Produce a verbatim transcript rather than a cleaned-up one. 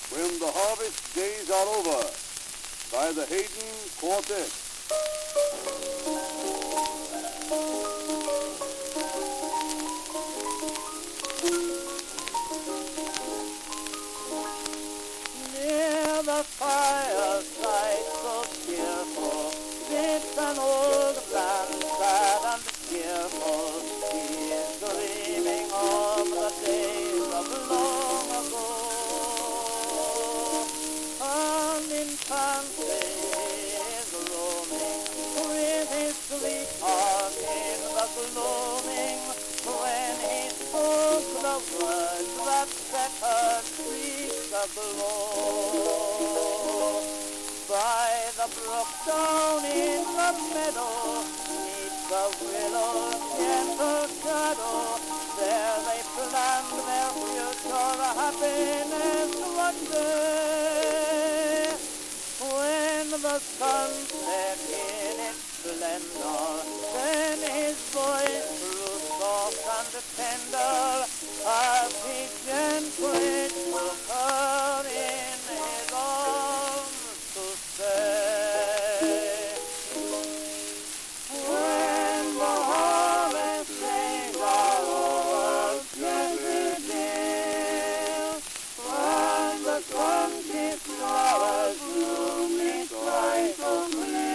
When the Harvest Days Are Over by the Hayden Quartet. Near the fireside so cheerful sits an old man, sad and cheerful. He is dreaming of the days of long ago, and in fancy is roaming with his sweetheart in the gloaming, when he spoke the words that set her cheeks aglow. By the brook down in the meadow, neath the willow's gentle shadow, there they planned their future happiness one day. When the sun set in its splendor, then his voice grew soft and tender, as he gently took her in his arms to say, when the harvest days are over, gently dear, when the sun kissed flowers bloom, it's light so clear.